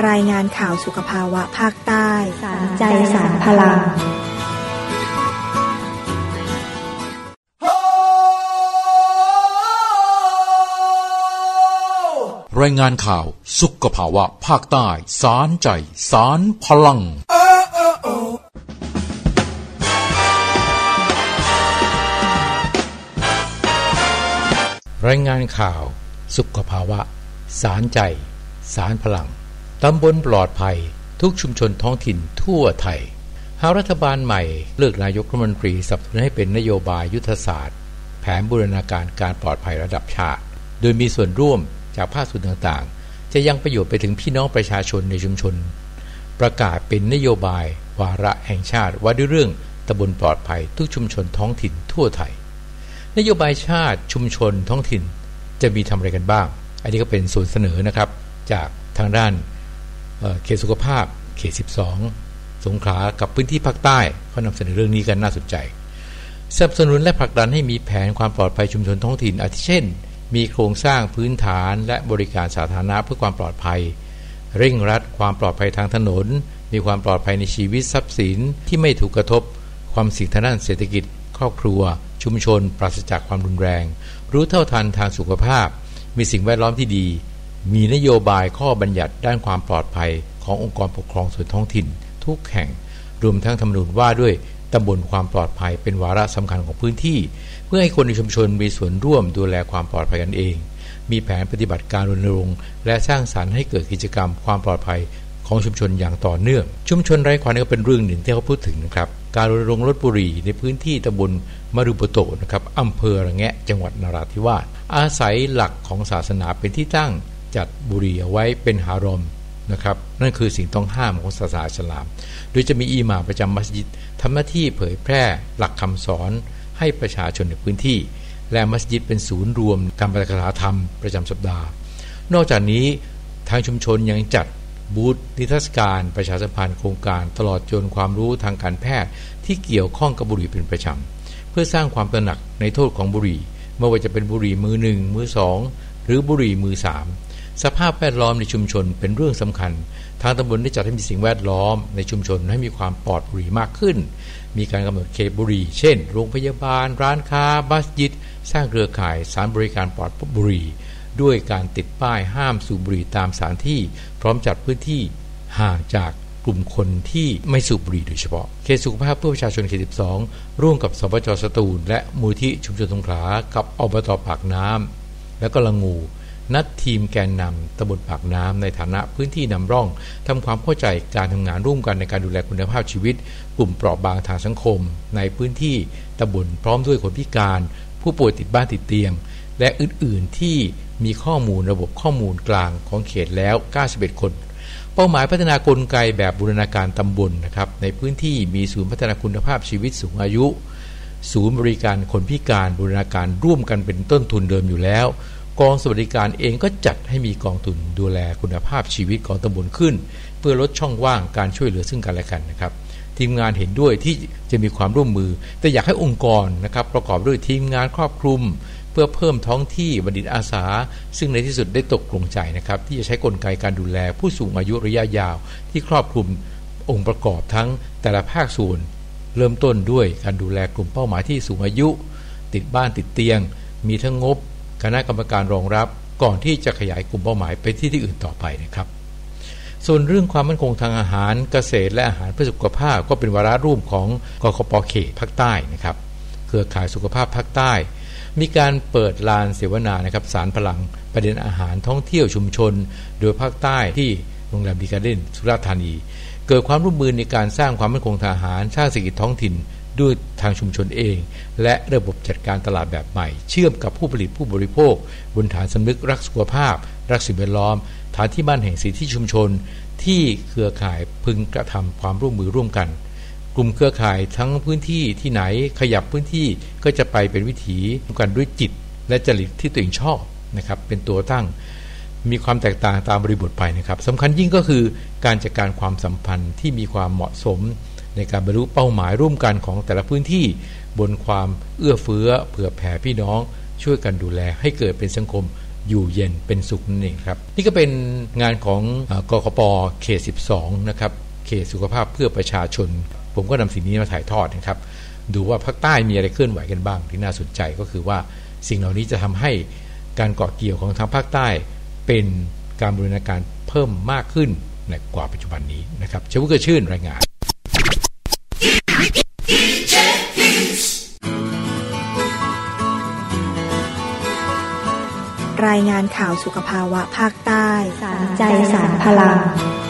รายงานข่าวสุขภาวะภาคใต้สารใจสารพลังรายงานข่าวสุขภาวะภาคใต้สารใจสารพลังรายงานข่าวสุขภาวะสารใจสารพลังตำบลปลอดภัยทุกชุมชนท้องถิ่นทั่วไทยหากรัฐบาลใหม่เลือกนายกรัฐมนตรีสนับสนุนให้เป็นนโยบายยุทธศาสตร์แผนบูรณาการการปลอดภัยระดับชาติโดยมีส่วนร่วมจากภาคส่วนต่างๆจะยังประโยชน์ไปถึงพี่น้องประชาชนในชุมชนประกาศเป็นนโยบายวาระแห่งชาติว่าด้วยเรื่องตำบลปลอดภัยทุกชุมชนท้องถิ่นทั่วไทยนโยบายชาติชุมชนท้องถิ่นจะมีทำอะไรกันบ้างอันนี้ก็เป็นส่วนเสนอนะครับจากทางด้านเขตสุขภาพเขต12สงขลากับพื้นที่ภาคใต้เขานำเสนอเรื่องนี้กันน่าสนใจสนับสนุนและผลักดันให้มีแผนความปลอดภัยชุมชนท้องถิ่นอาทิเช่นมีโครงสร้างพื้นฐานและบริการสาธารณะเพื่อความปลอดภัยเร่งรัดความปลอดภัยทางถนนมีความปลอดภัยในชีวิตทรัพย์สินที่ไม่ถูกกระทบความเสี่ยงทางด้านเศรษฐกิจครอบครัวชุมชนปราศจากความรุนแรงรู้เท่าทันทางสุขภาพมีสิ่งแวดล้อมที่ดีมีนโยบายข้อบัญญัติด้านความปลอดภัยขององค์กรปกครองส่วนท้องถิ่นทุกแห่งรวมทั้งธรรมนูญว่าด้วยตำบลความปลอดภัยเป็นวาระสำคัญของพื้นที่เพื่อให้คนในชุมชนมีส่วนร่วมดูแลความปลอดภัยกันเองมีแผนปฏิบัติการรณรงค์และสร้างสรรค์ให้เกิดกิจกรรมความปลอดภัยของชุมชนอย่างต่อเนื่องชุมชนไร้ควันก็เป็นเรื่องหนึ่งที่เขาพูดถึงนะครับการรณรงค์ลดบุหรี่ในพื้นที่ตำบลมรุโปโตนะครับอำเภอระแงะจังหวัดนราธิวาสอาศัยหลักของศาสนาเป็นที่ตั้งจัดบุหรี่เอาไว้เป็นฮารอมนะครับนั่นคือสิ่งต้องห้ามของศาสนาอิสลามโดยจะมีอิหม่ามประจำมัสยิดทำหน้าที่เผยแพร่หลักคำสอนให้ประชาชนในพื้นที่และมัสยิดเป็นศูนย์รวมการปฏิบัติธรรมประจำสัปดาห์นอกจากนี้ทางชุมชนยังจัดบูธนิทรรศการประชาสัมพันธ์โครงการตลอดจนความรู้ทางการแพทย์ที่เกี่ยวข้องกับบุหรี่เป็นประจำเพื่อสร้างความตระหนักในโทษของบุหรี่ไม่ว่าจะเป็นบุหรี่มือหนึ่งมือสองหรือบุหรี่มือสามสภาพแวดล้อมในชุมชนเป็นเรื่องสำคัญทางตำบลได้จัดให้มีสิ่งแวดล้อมในชุมชนให้มีความปลอดบุหรี่มากขึ้นมีการกำหนดเขตบุหรี่เช่นโรงพยาบาลร้านค้ามัสยิดสร้างเครือข่ายสถานบริการปลอดบุหรี่ด้วยการติดป้ายห้ามสูบบุหรี่ตามสถานที่พร้อมจัดพื้นที่ห่างจากกลุ่มคนที่ไม่สูบบุหรี่โดยเฉพาะเขตสุขภาพเพื่อประชาชนเขต12ร่วมกับสปจ.สตูลและมูลที่ชุมชนสงขลากับอบต.ปากน้ำและก็ละงูนัดทีมแกนนำตำบลปากน้ำในฐานะพื้นที่นำร่องทำความเข้าใจการทำงานร่วมกันในการดูแลคุณภาพชีวิตกลุ่มเปราะบางทางสังคมในพื้นที่ตำบลพร้อมด้วยคนพิการผู้ป่วยติดบ้านติดเตียงและอื่นๆที่มีข้อมูลระบบข้อมูลกลางของเขตแล้ว91คนเป้าหมายพัฒนากลไกแบบบูรณาการตำบลนะครับในพื้นที่มีศูนย์พัฒนาคุณภาพชีวิตสูงอายุศูนย์บริการคนพิการบูรณาการร่วมกันเป็นต้นทุนเดิมอยู่แล้วกองสวัสดิการเองก็จัดให้มีกองทุนดูแลคุณภาพชีวิตของตำบลขึ้นเพื่อลดช่องว่างการช่วยเหลือซึ่งกันและกันนะครับทีมงานเห็นด้วยที่จะมีความร่วมมือแต่อยากให้องค์กรนะครับประกอบด้วยทีมงานครอบคลุมเพื่อเพิ่มท้องที่บัณฑิตอาสาซึ่งในที่สุดได้ตกลงใจนะครับที่จะใช้กลไกการดูแลผู้สูงอายุระยะยาวที่ครอบคลุมองค์ประกอบทั้งแต่ละภาคส่วนเริ่มต้นด้วยการดูแลกลุ่มเป้าหมายที่สูงอายุติดบ้านติดเตียงมีทั้งงบคณะกรรมการรองรับก่อนที่จะขยายกลุ่มเป้าหมายไปที่อื่นต่อไปนะครับส่วนเรื่องความมั่นคงทางอาหารเกษตรและอาหารเพื่อสุขภาพก็เป็นวาระร่วมของกคป.เขตภาคใต้นะครับเครือข่ายสุขภาพภาคใต้มีการเปิดลานเสวนานะครับสารพลังประเด็นอาหารท่องเที่ยวชุมชนโดยภาคใต้ที่โรงแรมดีการ์เด้นสุราษฎร์ธานีเกิดความร่วมมือในการสร้างความมั่นคงทางอาหารสร้างเศรษฐกิจท้องถิ่นด้วยทางชุมชนเองและระบบจัดการตลาดแบบใหม่เชื่อมกับผู้ผลิตผู้บริโภคบนฐานสำนึกรักสุขภาพรักสิ่งแวดล้อมฐานที่บ้านแห่งสิทธิชุมชนที่เครือข่ายพึงกระทำความร่วมมือร่วมกันกลุ่มเครือข่ายทั้งพื้นที่ที่ไหนขยับพื้นที่ก็จะไปเป็นวิถีกันด้วยจิตและจริตที่ตัวเองชอบนะครับเป็นตัวตั้งมีความแตกต่างตามบริบทไปนะครับสำคัญยิ่งก็คือการจัดการความสัมพันธ์ที่มีความเหมาะสมในการบรรลุเป้าหมายร่วมกันของแต่ละพื้นที่บนความเอื้อเฟื้อเผื่อแผ่พี่น้องช่วยกันดูแลให้เกิดเป็นสังคมอยู่เย็นเป็นสุขนั่นเองครับนี่ก็เป็นงานของกขป.เขต12นะครับเขตสุขภาพเพื่อประชาชนผมก็นำสิ่งนี้มาถ่ายทอดนะครับดูว่าภาคใต้มีอะไรเคลื่อนไหวกันบ้างที่น่าสนใจก็คือว่าสิ่งเหล่านี้จะทำให้การเกาะเกี่ยวของทางภาคใต้เป็นการบูรณาการเพิ่มมากขึ้นในกว่าปัจจุบันนี้นะครับชวุฒิ เกิดชื่นรายงานรายงานข่าวสุขภาวะภาคใต้สารใจสารพลัง